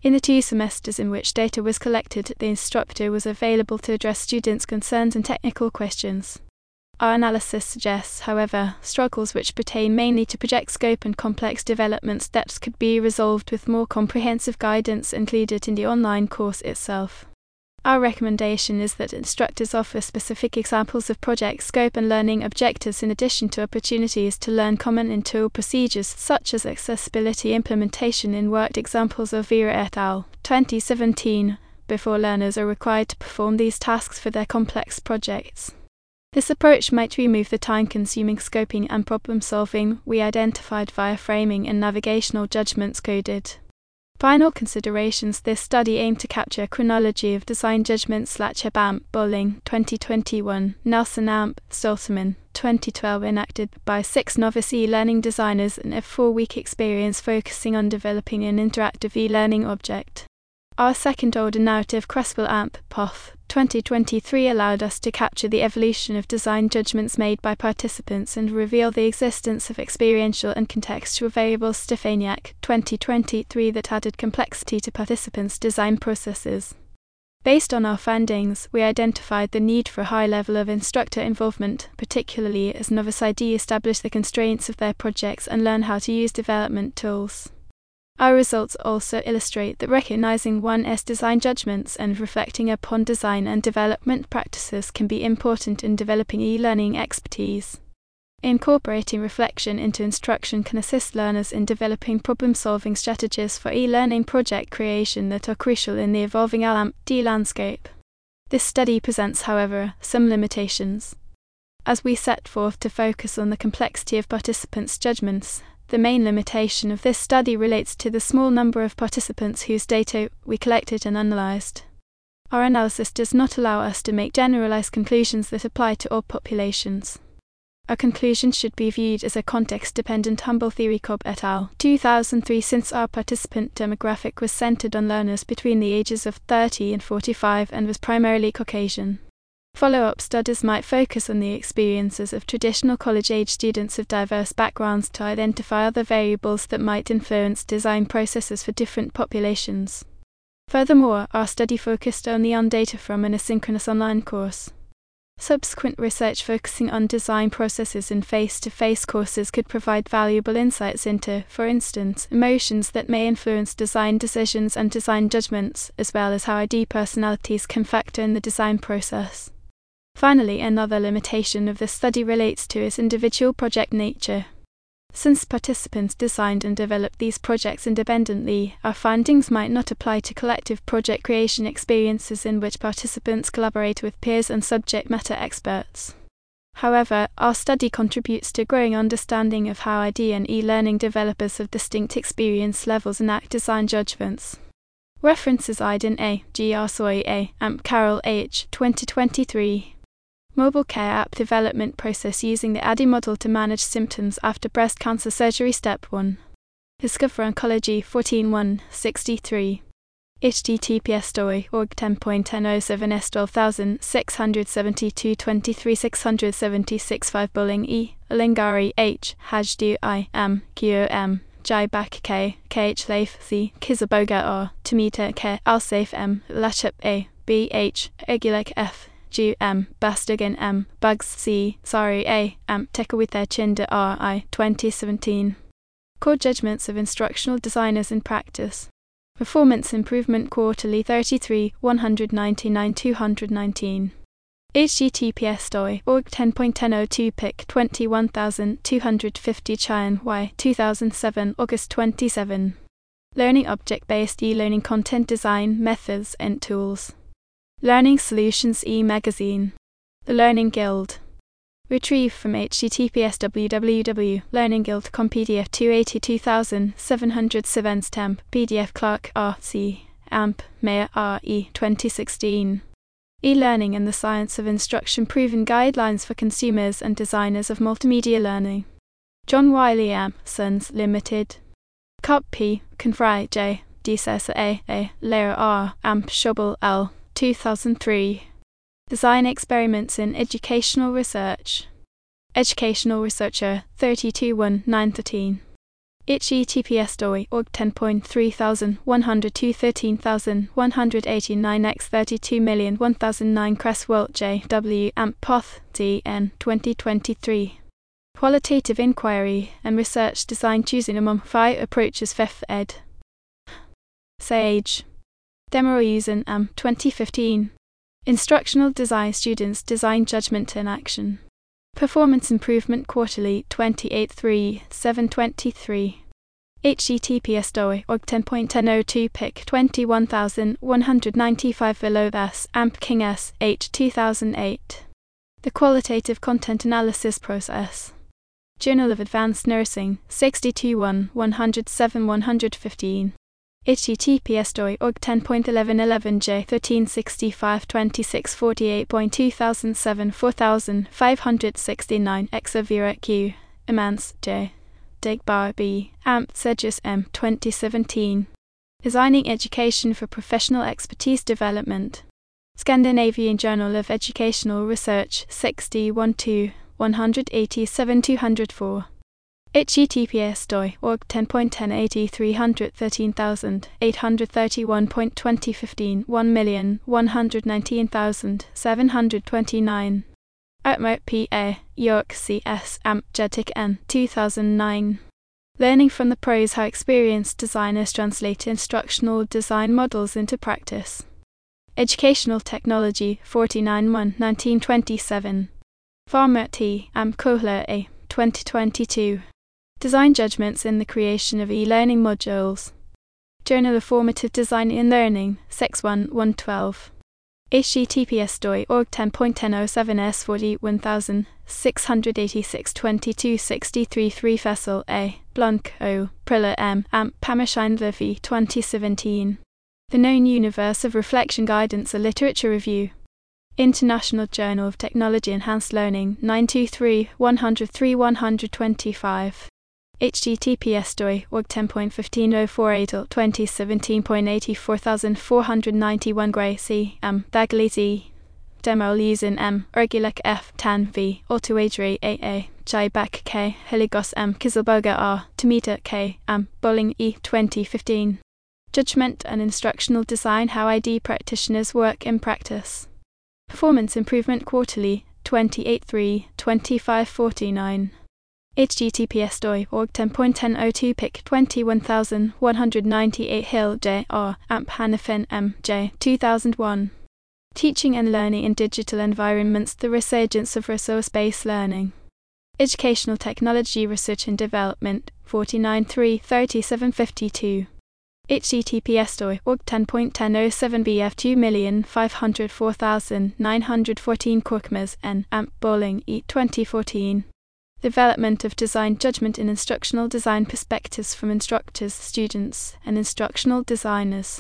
In the two semesters in which data was collected, the instructor was available to address students' concerns and technical questions. Our analysis suggests, however, struggles which pertain mainly to project scope and complex development steps could be resolved with more comprehensive guidance included in the online course itself. Our recommendation is that instructors offer specific examples of project scope and learning objectives in addition to opportunities to learn common in-tool procedures such as accessibility implementation in worked examples of Vera et al. twenty seventeen, before learners are required to perform these tasks for their complex projects. This approach might remove the time-consuming scoping and problem-solving we identified via framing and navigational judgments coded. Final considerations: this study aimed to capture a chronology of design judgments. Latchab Amp, Bolling, twenty twenty-one, Nelson Amp, Stolterman, twenty twelve, enacted by six novice e-learning designers in a four-week experience focusing on developing an interactive e-learning object. Our second-order narrative, Creswell Amp, Poth, twenty twenty-three, allowed us to capture the evolution of design judgments made by participants and reveal the existence of experiential and contextual variables. Stefaniak, twenty twenty-three, that added complexity to participants' design processes. Based on our findings, we identified the need for a high level of instructor involvement, particularly as novice I D establish the constraints of their projects and learn how to use development tools. Our results also illustrate that recognizing one's design judgments and reflecting upon design and development practices can be important in developing e-learning expertise. Incorporating reflection into instruction can assist learners in developing problem-solving strategies for e-learning project creation that are crucial in the evolving L A M P D landscape. This study presents, however, some limitations. As we set forth to focus on the complexity of participants' judgments, the main limitation of this study relates to the small number of participants whose data we collected and analyzed. Our analysis does not allow us to make generalized conclusions that apply to all populations. Our conclusions should be viewed as a context-dependent humble theory. Cobb et al. two thousand three. Since our participant demographic was centered on learners between the ages of thirty and forty-five and was primarily Caucasian, follow-up studies might focus on the experiences of traditional college-age students of diverse backgrounds to identify other variables that might influence design processes for different populations. Furthermore, our study focused only on data from an asynchronous online course. Subsequent research focusing on design processes in face-to-face courses could provide valuable insights into, for instance, emotions that may influence design decisions and design judgments, as well as how I D personalities can factor in the design process. Finally, another limitation of this study relates to its individual project nature. Since participants designed and developed these projects independently, our findings might not apply to collective project creation experiences in which participants collaborate with peers and subject matter experts. However, our study contributes to a growing understanding of how I D and e-learning developers of distinct experience levels enact design judgments. References: Iden A., G R Soy A., Amp Carroll H., twenty twenty-three. Mobile care app development process using the A D I model to manage symptoms after breast cancer surgery. Step one. Discover Oncology fourteen one sixty-three. H T T P S story org ten point ten oh seven S twelve thousand six hundred seventy-two twenty-three six hundred seventy-six five. Bulling E. Lingari H. Hajdu I. M. Q O M. Jaibak K. K H Leif C. Kizaboga R. Tamita K. Alsafe M. Latchup A. B H. Egulek F. Ju M. Bastigan M. Bugs C. Sari A. M. Tekawitha Chinda R I. twenty seventeen. Core Judgments of Instructional Designers in Practice. Performance Improvement Quarterly thirty-three one ninety-nine two nineteen. H T T P S story org ten point ten oh two pic twenty-one thousand two hundred fifty Cheyenne Y two thousand seven August twenty-seventh. Learning Object-Based E-Learning Content Design Methods and Tools. Learning Solutions e-Magazine. The Learning Guild. Retrieved from H T T P S www learning guild dot com P D F two hundred eighty-two thousand seven hundred seven Temp P D F Clark R C Amp Mayer R E twenty sixteen. E-Learning and the Science of Instruction Proven Guidelines for Consumers and Designers of Multimedia Learning. John Wiley Amp Sons Limited. Cup P. Confry J. Decessa A. A. Layer R. Amp Schobel L. two thousand three. Design Experiments in Educational Research. Educational Researcher thirty-two one nine thirteen. https dot org ten point three thousand one hundred two thirteen thousand one hundred eighty-nine x thirty-two million one thousand nine Cresswell J W amp Poth D N twenty twenty-three. Qualitative Inquiry and Research Design Choosing among Five Approaches fifth ed. Sage. Demo using A M twenty fifteen. Instructional Design Students Design Judgment in Action. Performance Improvement Quarterly twenty-eight three seven twenty-three. https dot org ten point ten oh two pic twenty-one thousand one hundred ninety-five below this amp King S H two thousand eight. The Qualitative Content Analysis Process. Journal of Advanced Nursing sixty-two one one oh seven one fifteen. https dot org ten point eleven eleven J thirteen sixty-five twenty-six forty-eight point two thousand seven four thousand five hundred sixty-nine Exavira Q. Emance J. Digbar B. Amp Sedgis M twenty seventeen. Designing Education for Professional Expertise Development. Scandinavian Journal of Educational Research sixty one two one eighty-seven two oh four. https dot org ten point ten eighty three hundred thirteen thousand eight hundred thirty-one point twenty fifteen one million one hundred nineteen thousand seven hundred twenty-nine. Outmer P A York C S Amp Jetic N two thousand nine. Learning from the Pros: How Experienced Designers Translate Instructional Design Models into Practice. Educational Technology forty-nine one nineteen twenty-seven. Farmer T. Amp Kohler A twenty twenty-two. Design Judgments in the Creation of E-Learning Modules. Journal of Formative Design in Learning six one one twelve. https dot org ten point ten oh seven S forty-one thousand six hundred eighty-six twenty-two sixty-three three Fessel A. Blanc O. Priller M. Amp Pamershine Levy twenty seventeen. The Known Universe of Reflection Guidance, a Literature Review. International Journal of Technology Enhanced Learning nine two three one oh three one twenty-five. https dot org ten point fifteen oh four eight twenty seventeen point eighty-four thousand four hundred ninety-one Gray C. M. Dagley Z. Demo using M. Urgulek F. Tan V. Autoadri A A. Jaiback K. Heligos M. Kizelberger R. Tomita K. M. Bowling E. twenty fifteen. Judgment and Instructional Design: How I D Practitioners Work in Practice. Performance Improvement Quarterly twenty-eight three twenty-five forty-nine. https dot org ten point ten oh two pic twenty-one thousand one hundred ninety-eight Hill J R. Amp Hannafin M J two thousand one. Teaching and Learning in Digital Environments: The Resurgence of Resource-Based Learning. Educational Technology Research and Development forty-nine three thirty-seven fifty-two. https dot org ten point ten oh seven B F two million five hundred four thousand nine hundred fourteen Korkmaz N. Amp Bowling E twenty fourteen. Development of Design Judgment in Instructional Design Perspectives from Instructors, Students, and Instructional Designers.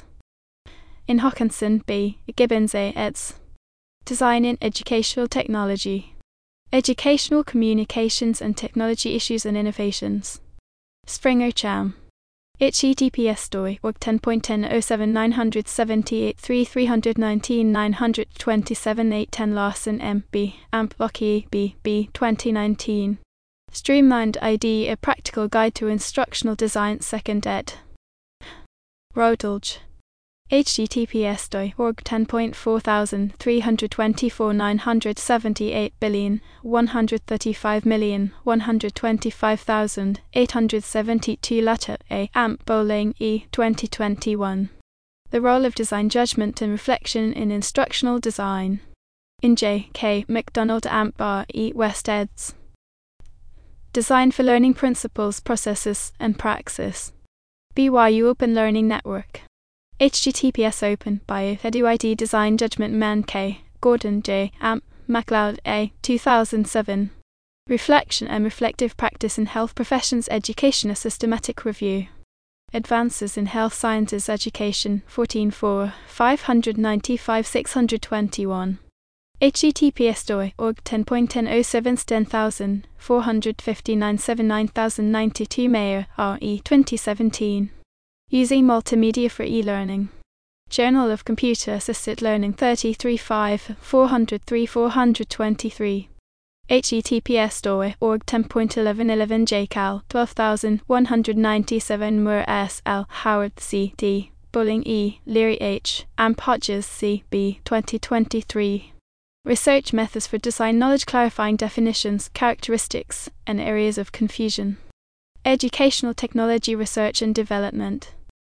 In Hawkinson B. Gibbons A. eds. Design in Educational Technology. Educational Communications and Technology Issues and Innovations. Springer Cham. https dot org ten point ten oh seven nine seventy-eight three three nineteen nine twenty-seven eight ten Larson M. B. Amp Lockheed B. B. twenty nineteen. Streamlined I D: A Practical Guide to Instructional Design second ed. Rodulge. https dot org ten point four thousand three hundred twenty-four nine hundred seventy-eight billion one hundred thirty-five million one hundred twenty-five thousand eight hundred seventy-two Letter A. Amp Bowling E. twenty twenty-one. The Role of Design Judgment and Reflection in Instructional Design. In J. K. McDonald Amp Bar E. West eds. Design for Learning Principles, Processes, and Praxis. B Y U Open Learning Network. https open bio eduid Design Judgment Man K. Gordon J. Amp MacLeod A. two thousand seven. Reflection and Reflective Practice in Health Professions Education: A Systematic Review. Advances in Health Sciences Education fourteen four five ninety-five six twenty-one. https dot org ten point ten oh seven ten thousand four hundred fifty-nine seven nine thousand ninety-two Mayer R E twenty seventeen. Using Multimedia for E-Learning. Journal of Computer Assisted Learning thirty-three five four oh three four twenty-three. https dot org ten point eleven eleven J Cal twelve thousand one hundred ninety-seven Moore S L Howard C D Bowling E Leary H Amp Hodges C B twenty twenty-three. Research methods for design knowledge, clarifying definitions, characteristics, and areas of confusion. Educational technology research and development.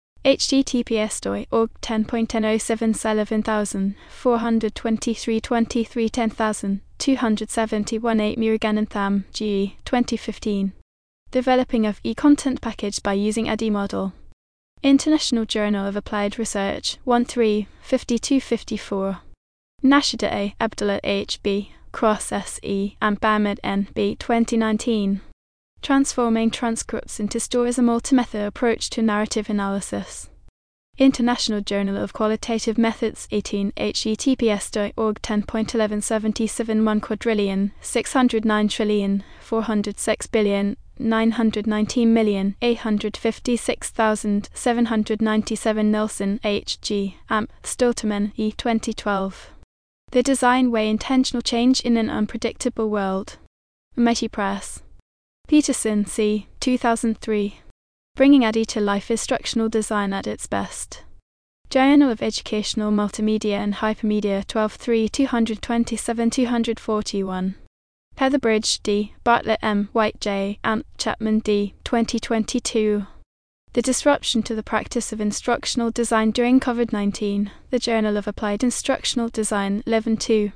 https dot org ten point ten oh seven eleven thousand four hundred twenty-three twenty-three ten thousand two hundred seventy-one eight Murugan Tham G E twenty fifteen. Developing of e-content package by using A D I model. International Journal of Applied Research one three fifty-two fifty-four. Nashida A. Abdullah H B Cross S E and Bamed N B twenty nineteen. Transforming transcripts into stories, a multi-method approach to narrative analysis. International Journal of Qualitative Methods eighteen https dot org ten point eleven seventy-seven one quadrillion six hundred nine trillion four hundred six billion nine hundred nineteen million eight hundred fifty-six thousand seven hundred ninety-seven Nelson H G Amp Stolterman E twenty twelve. The Design Way: Intentional Change in an Unpredictable World. Mighty Press. Peterson C. two thousand three. Bringing A D I to Life: Instructional Design at its Best. Journal of Educational Multimedia and Hypermedia twelve three two twenty-seven two forty-one. Heatherbridge D. Bartlett M. White J. Amp Chapman D. twenty twenty-two. The Disruption to the Practice of Instructional Design During COVID nineteen. The Journal of Applied Instructional Design eleven two.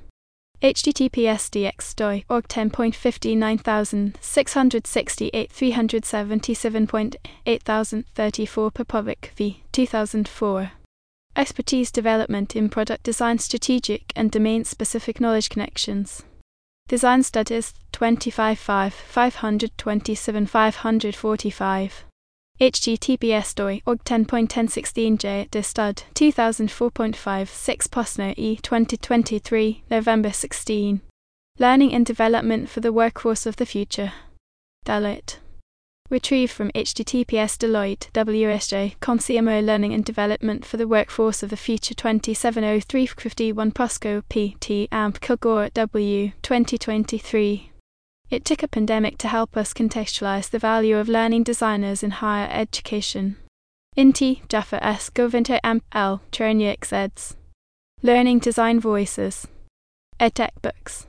https dx dot org ten point five nine thousand six hundred sixty-eight three seventy-seven point eight thousand thirty-four Popovic v. two thousand four. Expertise Development in Product Design: Strategic and Domain-Specific Knowledge Connections. Design Studies twenty-five five five twenty-seven five forty-five. https dot org ten point ten sixteen J de Stud two thousand four point five six Posner E twenty twenty-three November sixteenth. Learning and Development for the Workforce of the Future. Deloitte. Retrieved from https Deloitte W S J com C M O Learning and Development for the Workforce of the Future twenty-seven oh three fifty-one Prosco P T Amp Kilgore W twenty twenty-three. It took a pandemic to help us contextualize the value of learning designers in higher education. Inti, Jaffa S. Govinter Amp L. Chernyk Eds. Learning Design Voices. EdTech Books.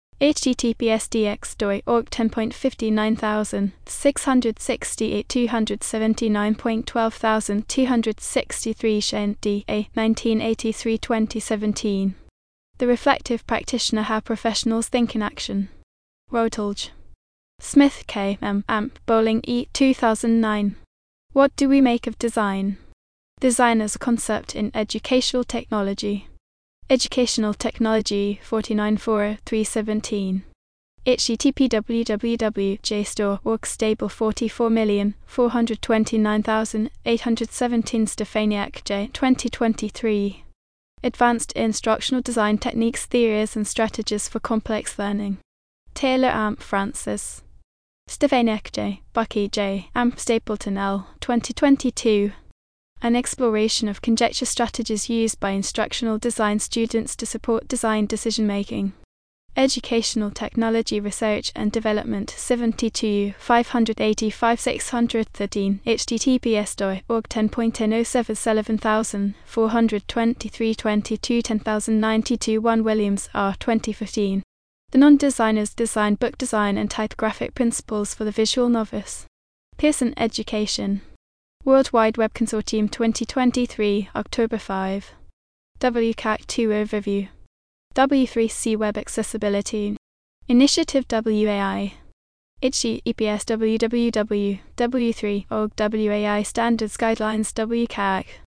https dx dot org ten point five nine thousand six hundred sixty-eight two seventy-nine point twelve thousand two hundred sixty-three Shen D A nineteen eighty-three twenty seventeen. The Reflective Practitioner: How Professionals Think in Action. Routledge. Smith K. M. Amp Bowling E. two thousand nine. What do we make of design? Design as a concept in educational technology. Educational Technology forty-nine four three seventeen. http www J store org stable forty-four million four hundred twenty-nine thousand eight hundred seventeen Stefaniak J twenty twenty-three. Advanced Instructional Design Techniques, Theories and Strategies for Complex Learning. Taylor Amp Francis. Stefaniak J. Bucky J. Amp Stapleton L. twenty twenty-two. An exploration of conjecture strategies used by instructional design students to support design decision-making. Educational Technology Research and Development seventy-two five eighty-five six thirteen https dot org ten point ten oh seven eleven thousand four hundred twenty-three twenty-two ten thousand ninety-two one Williams R. twenty fifteen. The Non-Designer's Design Book: Design and Typographic Principles for the Visual Novice. Pearson Education. World Wide Web Consortium twenty twenty-three, October fifth. W CAC two Overview. W three C Web Accessibility. Initiative W A I. https www W three org W A I Standards Guidelines W CAC.